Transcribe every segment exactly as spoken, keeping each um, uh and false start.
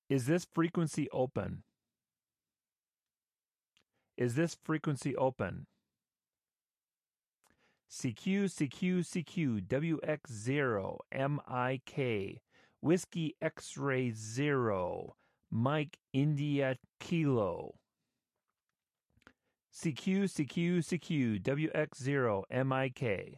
Is this frequency open? Is this frequency open? C Q, C Q, C Q, W X zero, M I K, Whiskey X-ray zero, Mike India Kilo. C Q, C Q, C Q, W X zero, M I K.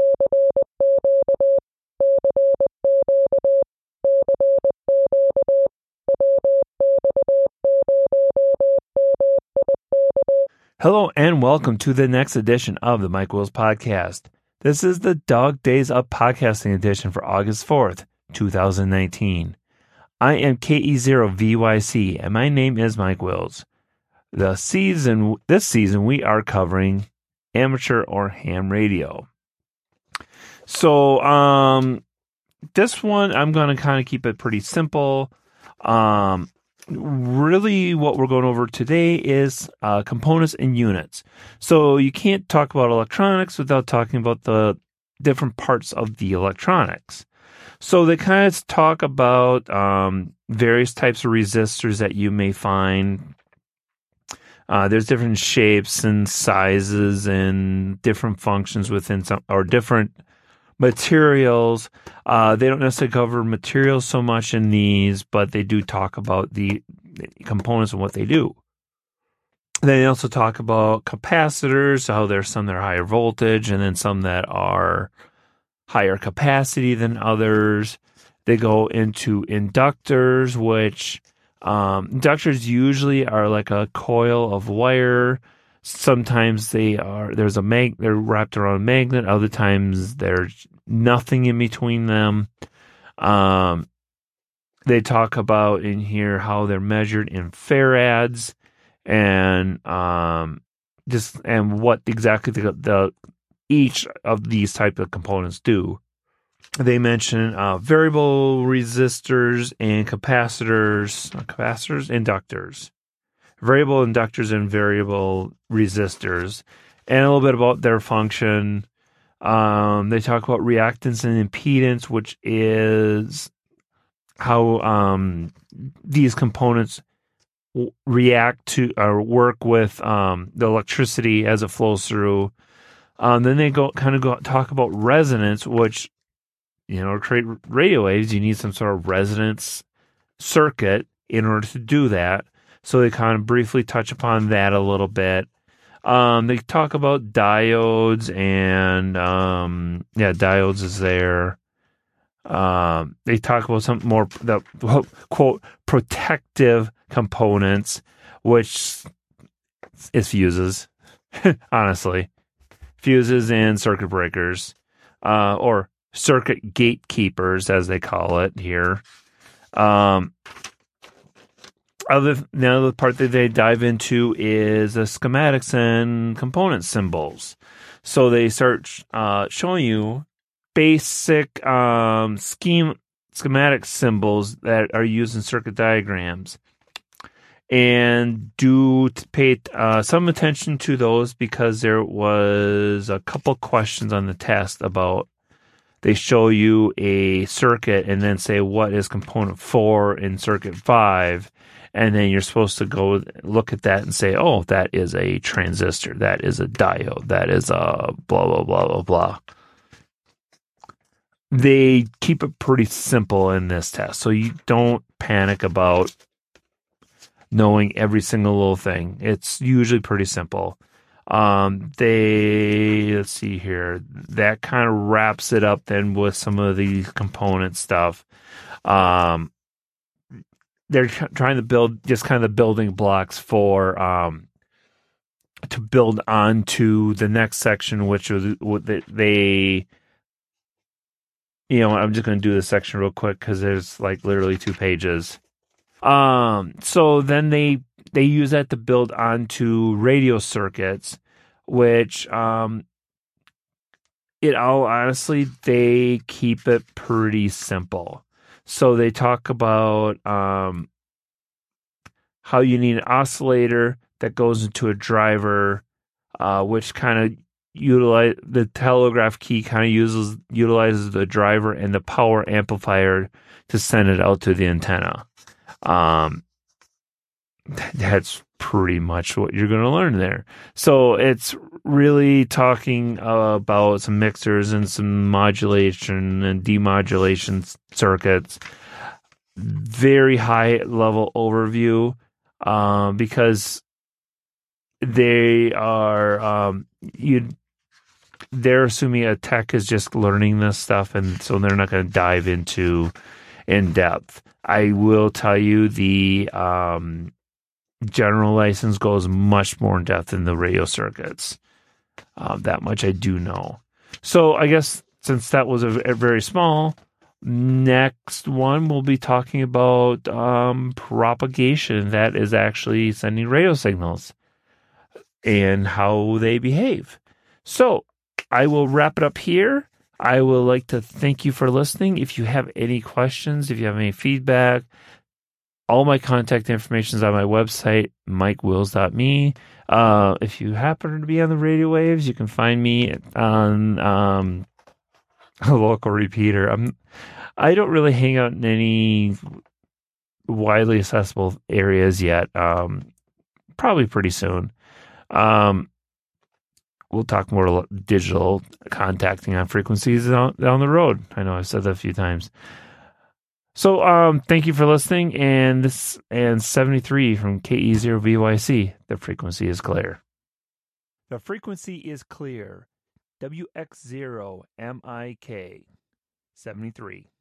Hello and welcome to the next edition of the Mike Wills Podcast. This is the Dog Days Up Podcasting edition for August fourth, twenty nineteen. I am K E zero V Y C and my name is Mike Wills. The season, this season we are covering amateur or ham radio. So, um, this one I'm going to kind of keep it pretty simple. Um, Really, what we're going over today is uh, components and units. So you can't talk about electronics without talking about the different parts of the electronics. So they kind of talk about um, various types of resistors that you may find. Uh, there's different shapes and sizes and different functions within some, or different materials. Uh, they don't necessarily cover materials so much in these, but they do talk about the components and what they do. They also talk about capacitors, how there's some that are higher voltage and then some that are higher capacity than others. They go into inductors, which um, inductors usually are like a coil of wire. Sometimes they are, there's a mag, they're wrapped around a magnet. Other times there's nothing in between them. Um, they talk about in here how they're measured in farads and, um, just, and what exactly the, the, each of these type of components do. They mention, uh, variable resistors and capacitors, uh, capacitors, inductors. Variable inductors and variable resistors, and a little bit about their function. Um, they talk about reactance and impedance, which is how um, these components w- react to or work with um, the electricity as it flows through. Um, then they go kind of go talk about resonance, which, you know, to create radio waves, you need some sort of resonance circuit in order to do that. So they kind of briefly touch upon that a little bit. Um, they talk about diodes and, um, yeah, diodes is there. Um, they talk about some more, the quote, protective components, which is fuses, honestly. Fuses and circuit breakers, uh, or circuit gatekeepers, as they call it here. Um, Other, the other part that they dive into is the schematics and component symbols. So they start uh, showing you basic um, scheme schematic symbols that are used in circuit diagrams. And do pay uh, some attention to those because there was a couple questions on the test about they show you a circuit and then say what is component four in circuit five. And then you're supposed to go look at that and say, oh, that is a transistor. That is a diode. That is a blah, blah, blah, blah, blah. They keep it pretty simple in this test. So you don't panic about knowing every single little thing. It's usually pretty simple. Um, they, let's see here. That kind of wraps it up then with some of the component stuff. Um, They're trying to build just kind of the building blocks for um, to build onto the next section, which was what they, you know, I'm just going to do this section real quick because there's like literally two pages. Um, so then they they use that to build onto radio circuits, which um, it all honestly they keep it pretty simple. So they talk about um, how you need an oscillator that goes into a driver, uh, which kind of utilize the telegraph key kind of uses utilizes the driver and the power amplifier to send it out to the antenna. Um, that's pretty much what you're going to learn there. So it's really talking uh, about some mixers and some modulation and demodulation circuits. Very high level overview um, because they are um, you. They're assuming a tech is just learning this stuff, and so they're not going to dive into in depth. I will tell you the um, general license goes much more in depth in the radio circuits. Uh, that much I do know. So I guess since that was a, a very small, next one we'll be talking about um, propagation. That is actually sending radio signals and how they behave. So I will wrap it up here. I would like to thank you for listening. If you have any questions, if you have any feedback, all my contact information is on my website, mike wills dot me. Uh, if you happen to be on the radio waves, you can find me on um, a local repeater. I'm, I don't really hang out in any widely accessible areas yet. Um, probably pretty soon. Um, We'll talk more digital contacting on frequencies down, down the road. I know I've said that a few times. So um, thank you for listening. And this and seventy-three from K E zero V Y C. The frequency is clear. The frequency is clear. W X zero M I K seventy-three.